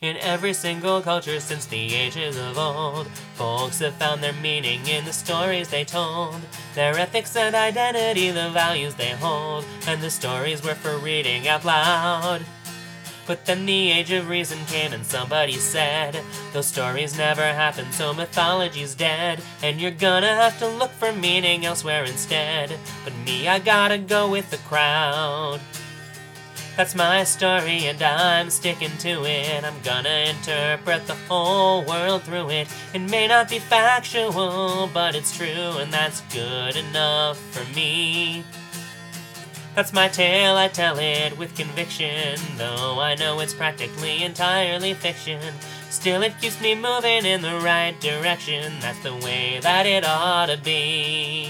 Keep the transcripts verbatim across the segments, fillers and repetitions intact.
In every single culture since the ages of old, folks have found their meaning in the stories they told. Their ethics and identity, the values they hold, and the stories were for reading out loud. But then the age of reason came and somebody said, those stories never happened, so mythology's dead, and you're gonna have to look for meaning elsewhere instead. But me, I gotta go with the crowd. That's my story and I'm sticking to it. I'm gonna interpret the whole world through it. It may not be factual, but it's true, and that's good enough for me. That's my tale, I tell it with conviction, though I know it's practically entirely fiction. Still it keeps me moving in the right direction. That's the way that it ought to be.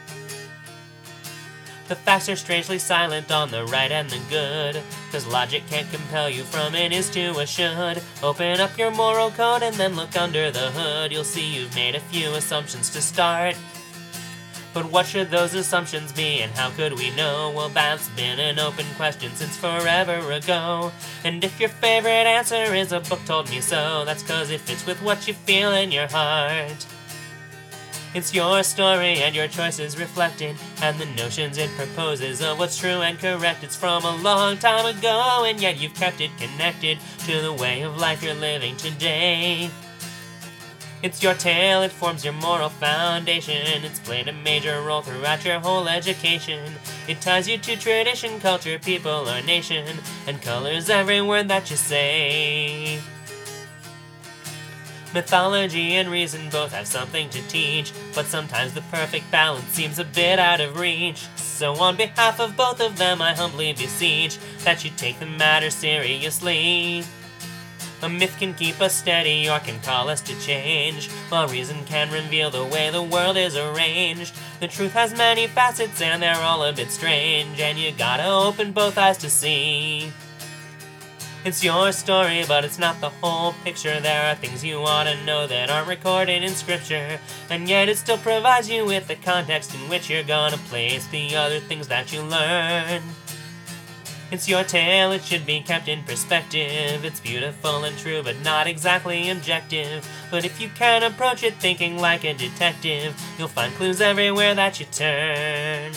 The facts are strangely silent on the right and the good, 'cause logic can't compel you from an is to a should. Open up your moral code and then look under the hood. You'll see you've made a few assumptions to start. But what should those assumptions be, and how could we know? Well, that's been an open question since forever ago. And if your favorite answer is a book told me so, that's 'cause it fits with what you feel in your heart. It's your story and your choices reflected, and the notions it proposes of what's true and correct. It's from a long time ago, and yet you've kept it connected to the way of life you're living today. It's your tale, it forms your moral foundation. It's played a major role throughout your whole education. It ties you to tradition, culture, people, or nation, and colors every word that you say. Mythology and reason both have something to teach, but sometimes the perfect balance seems a bit out of reach. So on behalf of both of them, I humbly beseech that you take the matter seriously. A myth can keep us steady or can call us to change, while reason can reveal the way the world is arranged. The truth has many facets and they're all a bit strange, and you gotta open both eyes to see. It's your story, but it's not the whole picture. There are things you ought to know that aren't recorded in scripture, and yet it still provides you with the context in which you're gonna place the other things that you learn. It's your tale, it should be kept in perspective. It's beautiful and true, but not exactly objective. But if you can approach it thinking like a detective, you'll find clues everywhere that you turn.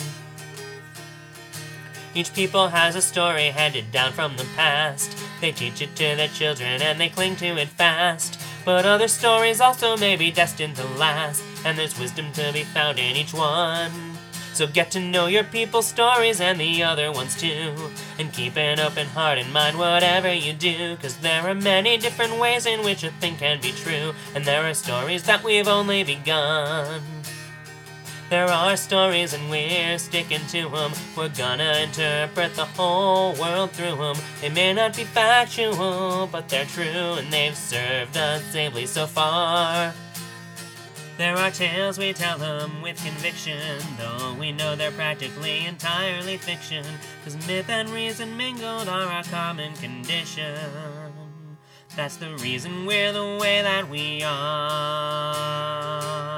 Each people has a story handed down from the past. They teach it to their children and they cling to it fast. But other stories also may be destined to last, and there's wisdom to be found in each one. So get to know your people's stories and the other ones too, and keep an open heart in mind whatever you do, 'cause there are many different ways in which a thing can be true, and there are stories that we've only begun. There are stories and we're sticking to them. We're gonna interpret the whole world through them. They may not be factual, but they're true, and they've served us ably so far. There are tales, we tell them with conviction, though we know they're practically entirely fiction, 'cause myth and reason mingled are our common condition. That's the reason we're the way that we are.